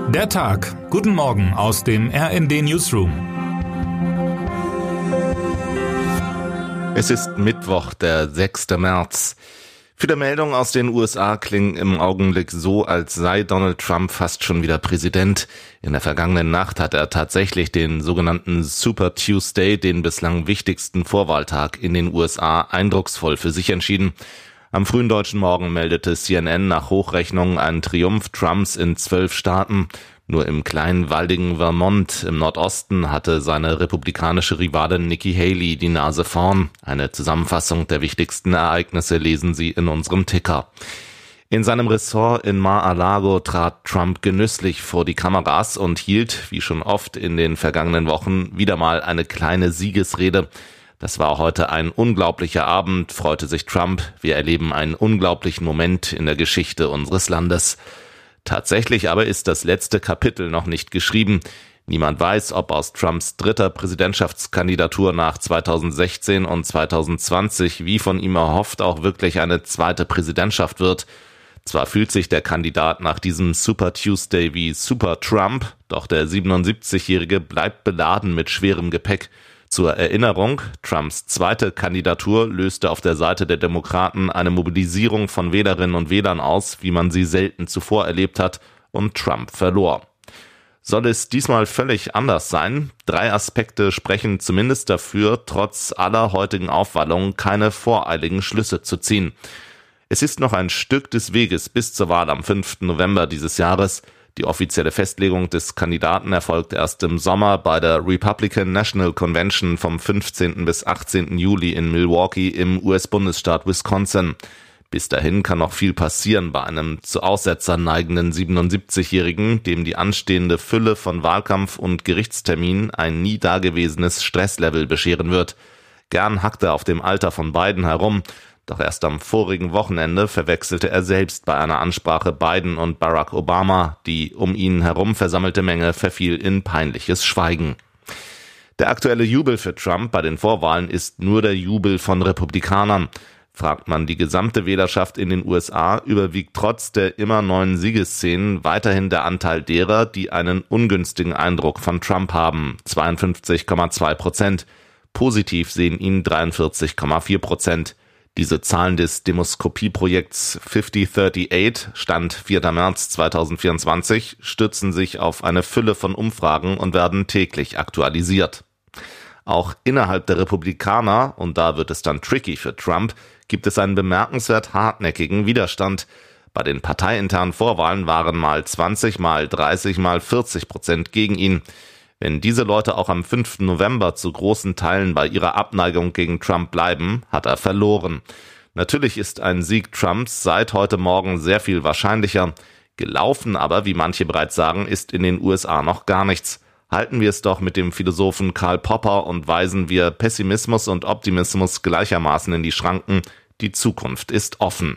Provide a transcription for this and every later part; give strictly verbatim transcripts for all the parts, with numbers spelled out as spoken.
Der Tag. Guten Morgen aus dem R N D Newsroom. Es ist Mittwoch, der sechster März. Viele Meldungen aus den U S A klingen im Augenblick so, als sei Donald Trump fast schon wieder Präsident. In der vergangenen Nacht hat er tatsächlich den sogenannten Super Tuesday, den bislang wichtigsten Vorwahltag in den U S A, eindrucksvoll für sich entschieden. Am frühen deutschen Morgen meldete C N N nach Hochrechnungen einen Triumph Trumps in zwölf Staaten. Nur im kleinen, waldigen Vermont im Nordosten hatte seine republikanische Rivalin Nikki Haley die Nase vorn. Eine Zusammenfassung der wichtigsten Ereignisse lesen Sie in unserem Ticker. In seinem Ressort in Mar-a-Lago trat Trump genüsslich vor die Kameras und hielt, wie schon oft in den vergangenen Wochen, wieder mal eine kleine Siegesrede. Das war heute ein unglaublicher Abend, freute sich Trump. Wir erleben einen unglaublichen Moment in der Geschichte unseres Landes. Tatsächlich aber ist das letzte Kapitel noch nicht geschrieben. Niemand weiß, ob aus Trumps dritter Präsidentschaftskandidatur nach zweitausendsechzehn und zweitausendzwanzig, wie von ihm erhofft, auch wirklich eine zweite Präsidentschaft wird. Zwar fühlt sich der Kandidat nach diesem Super Tuesday wie Super Trump, doch der siebenundsiebzigjährige bleibt beladen mit schwerem Gepäck. Zur Erinnerung, Trumps zweite Kandidatur löste auf der Seite der Demokraten eine Mobilisierung von Wählerinnen und Wählern aus, wie man sie selten zuvor erlebt hat, und Trump verlor. Soll es diesmal völlig anders sein? Drei Aspekte sprechen zumindest dafür, trotz aller heutigen Aufwallungen keine voreiligen Schlüsse zu ziehen. Es ist noch ein Stück des Weges bis zur Wahl am fünften November dieses Jahres. Die offizielle Festlegung des Kandidaten erfolgt erst im Sommer bei der Republican National Convention vom fünfzehnten bis achtzehnten Juli in Milwaukee im U S-Bundesstaat Wisconsin. Bis dahin kann noch viel passieren bei einem zu Aussetzern neigenden siebenundsiebzigjährigen, dem die anstehende Fülle von Wahlkampf und Gerichtsterminen ein nie dagewesenes Stresslevel bescheren wird. Gern hackt er auf dem Alter von Biden herum. Doch erst am vorigen Wochenende verwechselte er selbst bei einer Ansprache Biden und Barack Obama. Die um ihn herum versammelte Menge verfiel in peinliches Schweigen. Der aktuelle Jubel für Trump bei den Vorwahlen ist nur der Jubel von Republikanern. Fragt man die gesamte Wählerschaft in den U S A, überwiegt trotz der immer neuen Siegesszenen weiterhin der Anteil derer, die einen ungünstigen Eindruck von Trump haben, zweiundfünfzig Komma zwei Prozent. Positiv sehen ihn dreiundvierzig Komma vier Prozent. Diese Zahlen des Demoskopieprojekts fünfzig achtundachtzig, Stand vierter März zweitausendvierundzwanzig, stützen sich auf eine Fülle von Umfragen und werden täglich aktualisiert. Auch innerhalb der Republikaner, und da wird es dann tricky für Trump, gibt es einen bemerkenswert hartnäckigen Widerstand. Bei den parteiinternen Vorwahlen waren mal zwanzig, mal dreißig, mal vierzig Prozent gegen ihn. Wenn diese Leute auch am fünften November zu großen Teilen bei ihrer Abneigung gegen Trump bleiben, hat er verloren. Natürlich ist ein Sieg Trumps seit heute Morgen sehr viel wahrscheinlicher. Gelaufen aber, wie manche bereits sagen, ist in den U S A noch gar nichts. Halten wir es doch mit dem Philosophen Karl Popper und weisen wir Pessimismus und Optimismus gleichermaßen in die Schranken. Die Zukunft ist offen.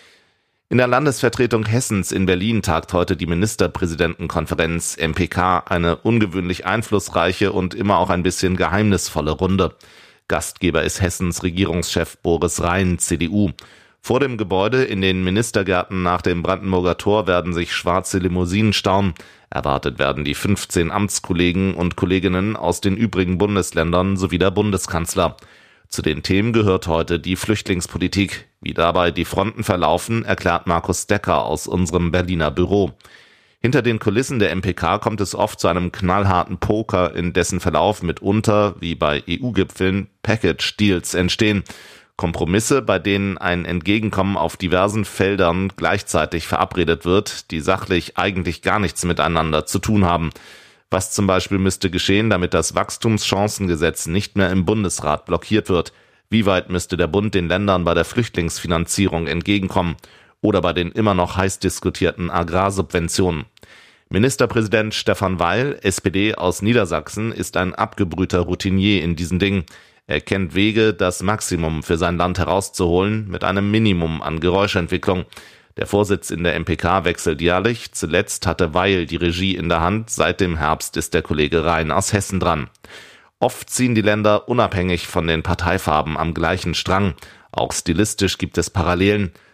In der Landesvertretung Hessens in Berlin tagt heute die Ministerpräsidentenkonferenz M P K, eine ungewöhnlich einflussreiche und immer auch ein bisschen geheimnisvolle Runde. Gastgeber ist Hessens Regierungschef Boris Rhein, C D U. Vor dem Gebäude in den Ministergärten nach dem Brandenburger Tor werden sich schwarze Limousinen stauen. Erwartet werden die fünfzehn Amtskollegen und Kolleginnen aus den übrigen Bundesländern sowie der Bundeskanzler. Zu den Themen gehört heute die Flüchtlingspolitik. Wie dabei die Fronten verlaufen, erklärt Markus Decker aus unserem Berliner Büro. Hinter den Kulissen der M P K kommt es oft zu einem knallharten Poker, in dessen Verlauf mitunter, wie bei E U-Gipfeln, Package-Deals entstehen. Kompromisse, bei denen ein Entgegenkommen auf diversen Feldern gleichzeitig verabredet wird, die sachlich eigentlich gar nichts miteinander zu tun haben. Was zum Beispiel müsste geschehen, damit das Wachstumschancengesetz nicht mehr im Bundesrat blockiert wird? Wie weit müsste der Bund den Ländern bei der Flüchtlingsfinanzierung entgegenkommen? Oder bei den immer noch heiß diskutierten Agrarsubventionen? Ministerpräsident Stefan Weil, S P D aus Niedersachsen, ist ein abgebrühter Routinier in diesen Dingen. Er kennt Wege, das Maximum für sein Land herauszuholen, mit einem Minimum an Geräuschentwicklung. Der Vorsitz in der M P K wechselt jährlich. Zuletzt hatte Weil die Regie in der Hand. Seit dem Herbst ist der Kollege Rhein aus Hessen dran. Oft ziehen die Länder unabhängig von den Parteifarben am gleichen Strang. Auch stilistisch gibt es Parallelen.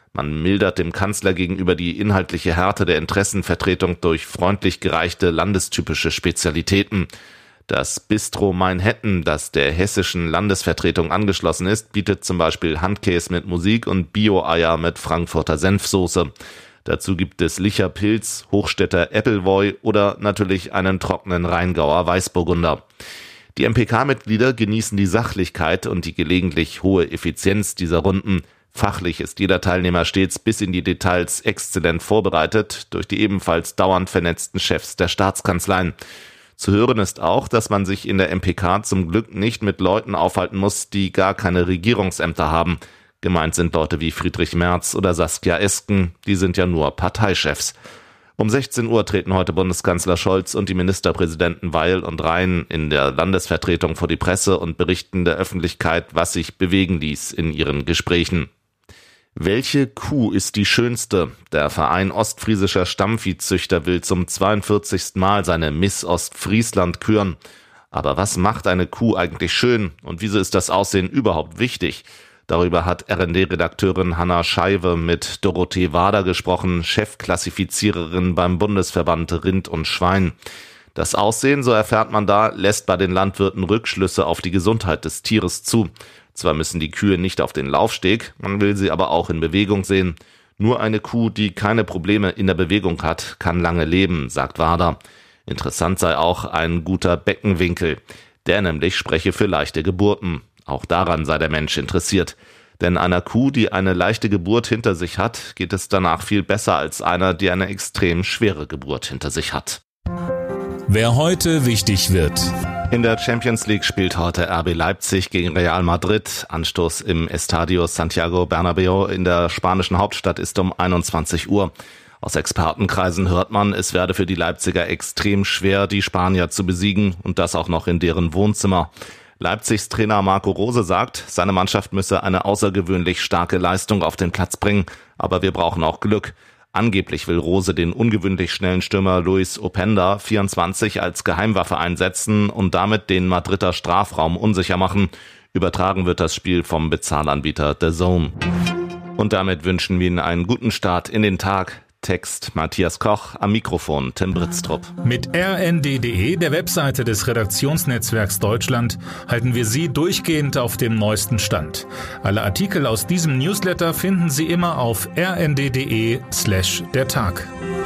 Man mildert dem Kanzler gegenüber die inhaltliche Härte der Interessenvertretung durch freundlich gereichte landestypische Spezialitäten. Das Bistro Manhattan, das der hessischen Landesvertretung angeschlossen ist, bietet zum Beispiel Handkäse mit Musik und Bio-Eier mit Frankfurter Senfsoße. Dazu gibt es Licher Pilz, Hochstädter Appleboy oder natürlich einen trockenen Rheingauer Weißburgunder. Die M P K-Mitglieder genießen die Sachlichkeit und die gelegentlich hohe Effizienz dieser Runden. Fachlich ist jeder Teilnehmer stets bis in die Details exzellent vorbereitet durch die ebenfalls dauernd vernetzten Chefs der Staatskanzleien. Zu hören ist auch, dass man sich in der M P K zum Glück nicht mit Leuten aufhalten muss, die gar keine Regierungsämter haben. Gemeint sind Leute wie Friedrich Merz oder Saskia Esken, die sind ja nur Parteichefs. Um sechzehn Uhr treten heute Bundeskanzler Scholz und die Ministerpräsidenten Weil und Rhein in der Landesvertretung vor die Presse und berichten der Öffentlichkeit, was sich bewegen ließ in ihren Gesprächen. Welche Kuh ist die schönste? Der Verein ostfriesischer Stammviehzüchter will zum zweiundvierzigsten Mal seine Miss Ostfriesland küren. Aber was macht eine Kuh eigentlich schön und wieso ist das Aussehen überhaupt wichtig? Darüber hat R N D-Redakteurin Hanna Scheiwe mit Dorothee Wader gesprochen, Chefklassifiziererin beim Bundesverband Rind und Schwein. Das Aussehen, so erfährt man da, lässt bei den Landwirten Rückschlüsse auf die Gesundheit des Tieres zu. Zwar müssen die Kühe nicht auf den Laufsteg, man will sie aber auch in Bewegung sehen. Nur eine Kuh, die keine Probleme in der Bewegung hat, kann lange leben, sagt Wader. Interessant sei auch ein guter Beckenwinkel. Der nämlich spreche für leichte Geburten. Auch daran sei der Mensch interessiert. Denn einer Kuh, die eine leichte Geburt hinter sich hat, geht es danach viel besser als einer, die eine extrem schwere Geburt hinter sich hat. Wer heute wichtig wird. In der Champions League spielt heute R B Leipzig gegen Real Madrid. Anstoß im Estadio Santiago Bernabéu in der spanischen Hauptstadt ist um einundzwanzig Uhr. Aus Expertenkreisen hört man, es werde für die Leipziger extrem schwer, die Spanier zu besiegen und das auch noch in deren Wohnzimmer. Leipzigs Trainer Marco Rose sagt, seine Mannschaft müsse eine außergewöhnlich starke Leistung auf den Platz bringen, aber wir brauchen auch Glück. Angeblich will Rose den ungewöhnlich schnellen Stürmer Luis Openda, vierundzwanzig, als Geheimwaffe einsetzen und damit den Madrider Strafraum unsicher machen. Übertragen wird das Spiel vom Bezahlanbieter D A Z N. Und damit wünschen wir Ihnen einen guten Start in den Tag. Text Matthias Koch, am Mikrofon Tim Britztrup. Mit R N D punkt D E, der Webseite des Redaktionsnetzwerks Deutschland, halten wir Sie durchgehend auf dem neuesten Stand. Alle Artikel aus diesem Newsletter finden Sie immer auf r n d punkt d e slash der Tag.